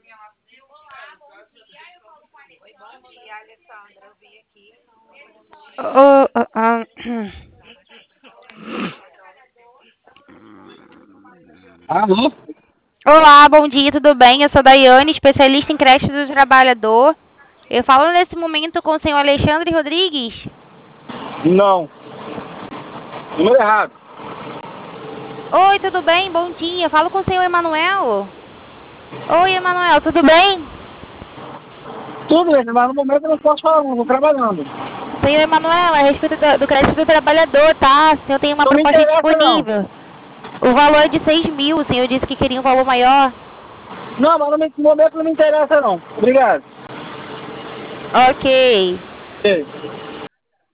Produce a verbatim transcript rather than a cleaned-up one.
Oi, bom dia, Alessandra. Eu vim aqui. Ô, ah, ah, Alô? Olá, bom dia, tudo bem? Eu sou Daiane, especialista em creche do trabalhador. Eu falo nesse momento com o senhor Alexandre Rodrigues. Não. Número errado. Oi, tudo bem? Bom dia. Falo com o senhor Emanuel. Oi, Emanuel, tudo bem? Tudo bem, mas no momento eu não posso falar, não. Estou trabalhando. Senhor Emanuel, é a respeito do, do crédito do trabalhador, tá? O senhor tem uma Não me proposta interessa, não. disponível. O valor é de seis mil. O senhor disse que queria um valor maior. Não, mas no me- no momento não me interessa, não. Obrigado. Ok. Ei.